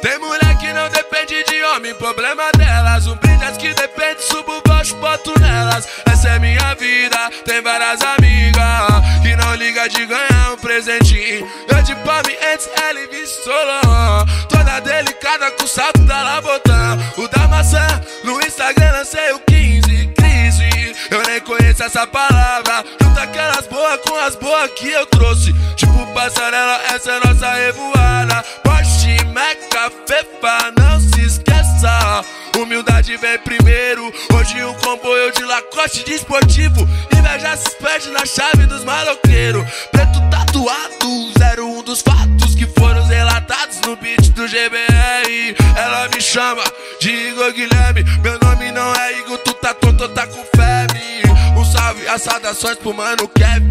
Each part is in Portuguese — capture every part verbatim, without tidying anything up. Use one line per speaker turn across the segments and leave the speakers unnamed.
Tem mulher que não depende de homem, problema delas. Um brinde as que depende, subo baixo, boto nelas. Essa é minha vida, tem várias amigas que não liga de ganhar um presentinho. Eu de palme antes, ela e Solon. Toda delicada com o salto da Labotã. O da maçã, no Instagram lancei o quinze, crise. Eu nem conheço essa palavra. Junta aquelas boas com as boas que eu trouxe. Tipo passarela, essa é nossa revoada. Porsche, Meca, Fefa, não se esqueça. Humildade vem primeiro. Hoje um comboio de Lacoste de esportivo. Inveja se perde na chave dos maloqueiros. Preto tatuado, zero um dos fatos que foram relatados no beat do G B R. Ela me chama de Igor Guilherme. Meu nome não é Igor, tu tá tonto, tá com febre. Um salve, as saudações pro mano Kevin.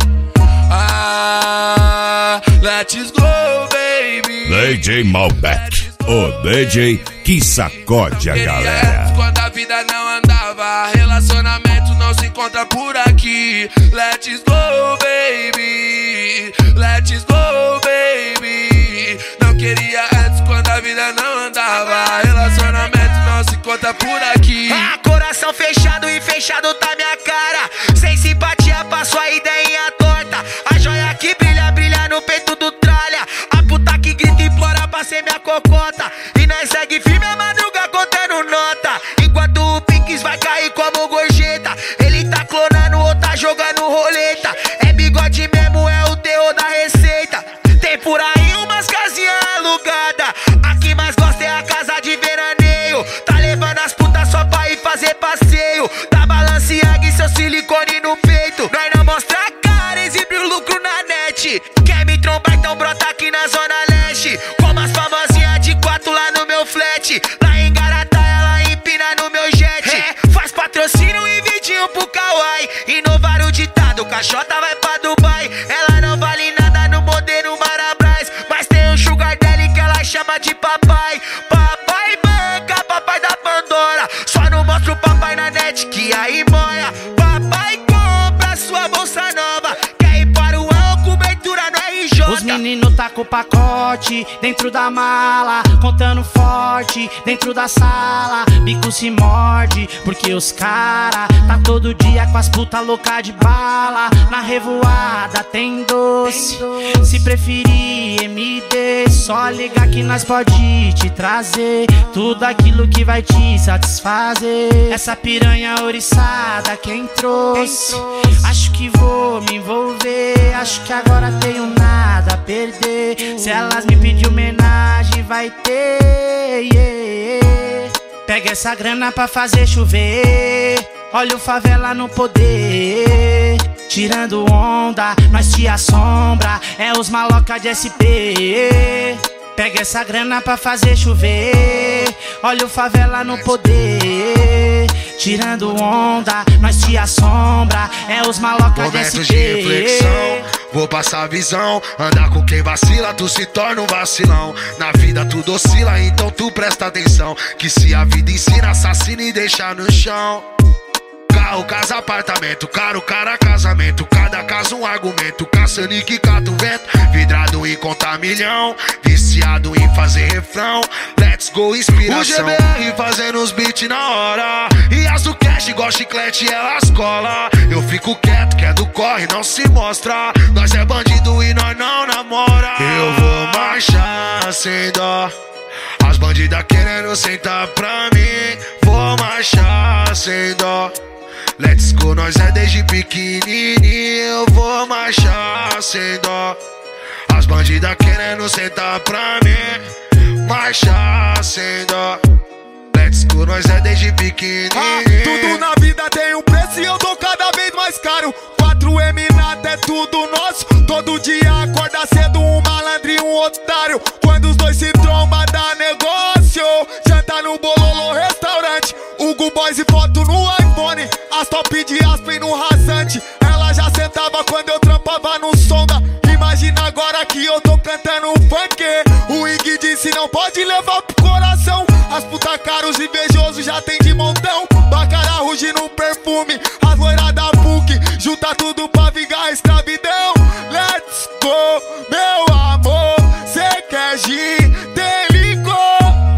Ah, let's go, baby.
D J Malbec, o D J que sacode a galera.
Quando a vida não andava, relacionamento não se encontra por aqui. Let's go, baby. Let's go, baby. Não queria antes quando a vida não andava. Relacionamento não se encontra por aqui.
Ah, coração fechado e fechado tá minha cara. Sem simpatia pra sua ideinha torta. A joia que brilha, brilha no peito do tralha. A puta que grita e implora pra ser minha cocota. E nós segue firme a madruga contando nota. Enquanto o Pix vai cair como gorjeta. Ele tá clonando ou tá jogando roleta. É bigode mesmo, é o terror da receita. Tem por aí umas casinhas alugadas. A que mais gosta é a casa de veraneio. Tá levando as putas só pra ir fazer passeio. Da Balenciaga e seu silicone no peito. Nós não mostra a cara, exibe o lucro na net. Quer me trombar, então brota aqui na zona leste. Como as famosinhas de quatro lá no meu flat. Lá em Garatá, ela empina no meu jet. É, faz patrocínio e vidinho pro Kawaii. Inovar o ditado, caixota vai pra Dubai. Ela não vale nada no modelo Marabras. Mas tem um sugar daddy que ela chama de papai. Papai banca, papai da Pandora. Só não mostra o papai na net que aí moia. Papai compra sua bolsa nova. Quer ir para o álcool, cobertura no R J.
Os meninos tá com o pacote dentro da mala, contando forte dentro da sala. Bico se morde, porque os cara tá todo dia com as puta louca de bala. Na revoada tem doce, se preferir M D, só ligar que nós pode te trazer tudo aquilo que vai te satisfazer. Essa piranha oriçada quem trouxe, acho que vou me envolver. Acho que agora tenho nada a perder. Se elas me pedir homenagem vai ter, yeah. Pega essa grana pra fazer chover. Olha o favela no poder. Tirando onda, nós te assombra. É os maloca de S P. Pega essa grana pra fazer chover. Olha o favela no poder. Tirando onda, nós te assombra. É os maloca de S P.
Momentos de reflexão, vou passar a visão. Andar com quem vacila, tu se torna um vacilão. Na vida tudo oscila, então tu presta atenção. Que se a vida ensina, assassina e deixa no chão. Carro, casa, apartamento, caro, cara, casamento. Cada caso um argumento, caçando e que cata o vento. Vidrado em contar milhão, viciado em fazer refrão. Let's go, inspiração. O G B R fazendo os beats na hora. E as do cash, igual chiclete, elas cola. Eu fico quieto, que é do corre, não se mostra. Nós é bandido e nós não namora. Eu vou marchar sem dó. As bandidas querendo sentar pra mim. Vou marchar sem dó. Let's go, nós é desde pequenininho. Eu vou marchar sem dó. As bandidas querendo sentar pra mim. Marchar sem dó. Let's go, nós é desde pequenininho.
Ah, tudo na vida tem um preço e eu tô cada vez mais caro. quatro M nada é tudo nosso. Todo dia acorda cedo um malandro e um otário. Quando os dois se trombam dá negócio. Janta no Bololô restaurante. Hugo Boys e foto no iPhone. As top de Aspen no rasante. Ela já sentava quando eu trampava no Sonda. Imagina agora que eu tô cantando funk. O Ig disse não pode levar pro coração. As puta caros invejosos já tem de montão. Bacará ruge no perfume. As loiras da P U C junta tudo pra vingar a escravidão. Let's go, meu amor. Cê quer gin, tem licor.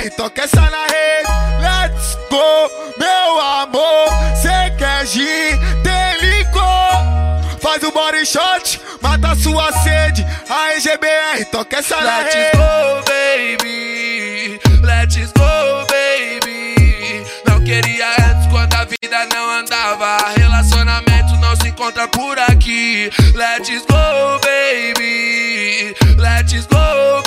R, toca essa na rede. Let's go, meu amor. Cê quer gin, tem licor. Faz o body shot, mata sua sede. A G B R, toca essa na rede.
Let's go, baby. Let's go, baby. Não queria antes quando a vida não andava. Relacionamento não se encontra por aqui. Let's go, baby. Let's go,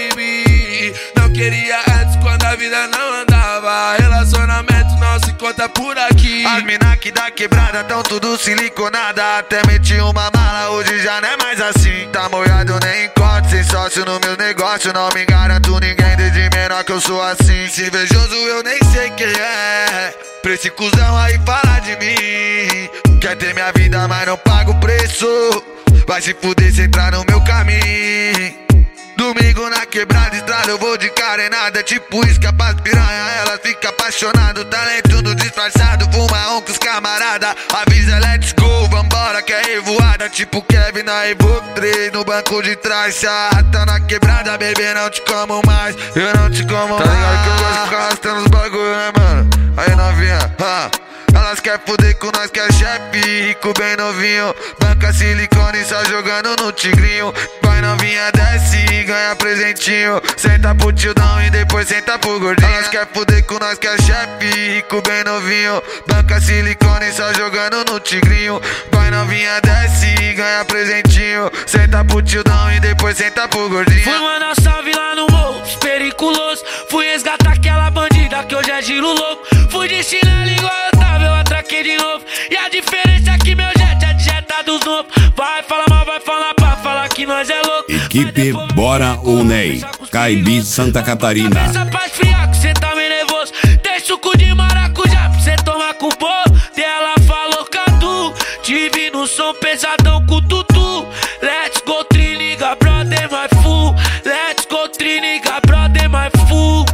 baby. Não queria antes quando a vida não andava. Relacionamento não se encontra por aqui.
As mina que da quebrada tão tudo siliconada. Até meti uma mala, hoje já não é mais assim. Tá molhado, nem encontro, sem sócio no meu negócio. Não me garanto ninguém, desde menor que eu sou assim. Se invejoso eu nem sei quem é. Pra esse cuzão aí falar de mim. Quer ter minha vida, mas não paga o preço. Vai se fuder se entrar no meu caminho. Domingo na quebrada, estrada, eu vou de carenada. Tipo isca pras piranha, ela fica apaixonada. Talento no disfarçado, fuma um com os camarada. Avisa, let's go, vambora que é revoada. Tipo Kevin na Evo três, no banco de trás. Se arrasta na quebrada, bebê, não te como mais. Eu não te como mais. Tá ligado que eu gosto de ficar arrastando os bagulho, né, mano? Aí novinha, ha. Elas quer fuder com nós que é chefe, rico bem novinho. Banca silicone só jogando no tigrinho. Vai novinha desce e ganha presentinho. Senta pro tildão e depois senta pro gordinho. Elas quer fuder com nós que é chefe, rico bem novinho. Banca silicone só jogando no tigrinho. Vai novinha desce e ganha presentinho. Senta pro tildão e depois senta pro gordinho.
Fui mandar salve lá no morro, periculoso. Fui resgatar aquela bandida que hoje é giro louco. Fui de chinelo igual eu tava, eu atraquei de novo. E a diferença é que meu jet é de jeta dos novos. Vai falar mal, vai falar pra falar que nós é louco.
Equipe Bora Unei, Caibi, Santa Catarina.
Cabeça pra esfriar que cê tá meio nervoso. Tem suco de maracujá pra cê tomar com o bolo. Dela falou Cadu, tive no som pesadão com o tutu. Let's go triniga, brother, my fool. Let's go triniga, brother, my fool.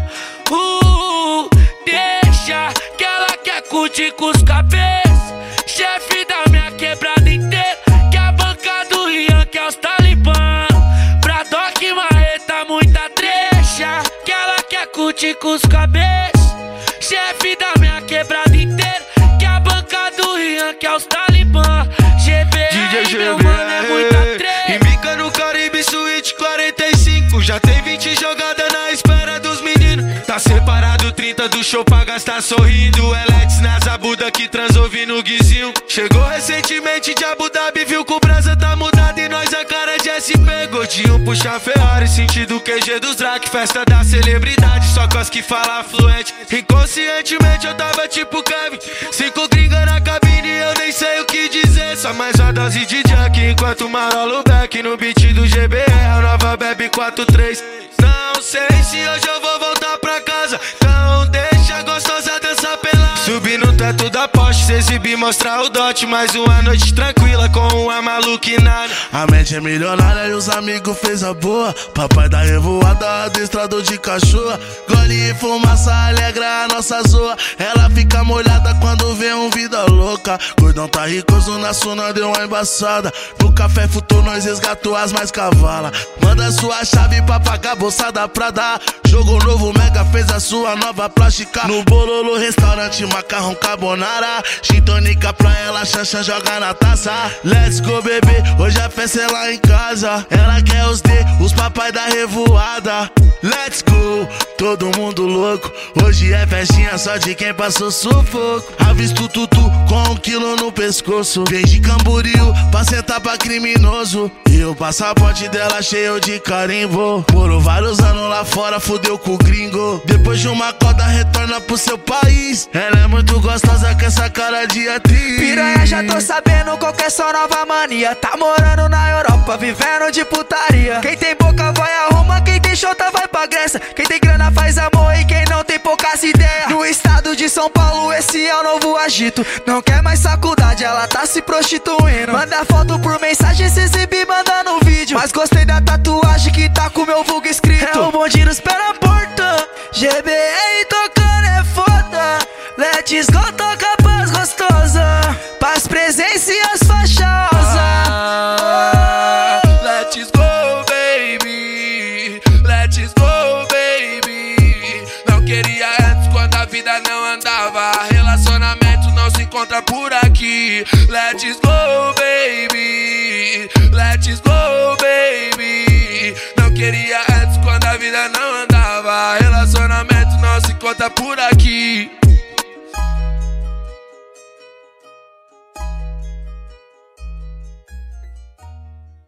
Uh, deixa que ela quer curtir com os cabeças. Chefe da minha quebrada inteira. Que a banca do Rian, que é os talibã. Pra Doc Marreta, muita trecha. Que ela quer curtir com os cabeças. Chefe da minha quebrada inteira. Que a banca do Rian, que é os talibã. G B R, meu mano, é muita trecha.
Embica no Caribe Suíte quarenta e cinco. Já tem vinte jogadas na espera dos meninos. Tá separado trinta do show pra gastar sorrindo. Eletes na Zabuda que transou no guizinho. Chegou recentemente de Abu Dhabi, viu que o brasa tá mudado e nós a cara de S P. Gordinho puxa Ferrari, sentido Q G dos Drac. Festa da celebridade, só com as que fala fluente. Inconscientemente eu tava tipo Kevin. Cinco gringa na cabine, eu nem sei o que dizer. Só mais uma dose de Jack, enquanto marolo back no beat do G B R, a nova Bebe quatro três. Não sei se hoje eu vou voltar pra casa, então deixa a gostosa dançar pelada. Subir no teto da Porsche, se exibir, mostrar o dote. Mais uma noite tranquila com uma maluquinada.
A mente é milionária e os amigos fez a boa. Papai da revoada, adestrador de cachorro. Gole e fumaça alegra a nossa zoa. Ela fica molhada quando vê um vida louca. Gordão tá ricoso na suna, deu uma embaçada. No café futou, nós resgatou as mais cavalas. Manda sua chave pra pagar bolsa da Prada. Jogo novo, Mega fez a sua nova plástica. No Bololo, restaurante, macarrão carbonara. Gin tônica pra ela, Xanxan joga na taça. Let's go, bebê, hoje a festa é lá em casa. Ela quer os D, os papai da revoada. Let's go, todo mundo louco. Hoje é festinha só de quem passou sufoco. Avisto tutu com um quilo no pescoço. Vem de Camboriú pra sentar pra criminoso. E o passaporte dela cheio de carimbo. Morou vários anos lá fora, fudeu com o gringo. Depois de uma coda retorna pro seu país. Ela é muito gostosa com essa cara de atriz.
Piranha, já tô sabendo qual que é sua nova mania. Tá morando na Europa, vivendo de putaria. Quem tem boca vai arruma, quem tem chota vai pra Grécia. Quem tem grana faz amor e quem não tem poucas ideias. No estado de São Paulo esse é o novo agito. Não quer mais faculdade, ela tá se prostituindo. Manda foto por mensagem, se exibir, manda no vídeo. Mas gostei da tatuagem que tá com meu vulgo escrito. É o bonde nos pés na porta. G B R tocando é foda. Let's go, toca paz gostosa. Paz, presença e as faixosas.
Ah, let's go, baby. Let's go, baby. Não encontra por aqui. Let's go, baby. Let's go, baby. Não queria antes quando a vida não andava. Relacionamento não se conta por aqui.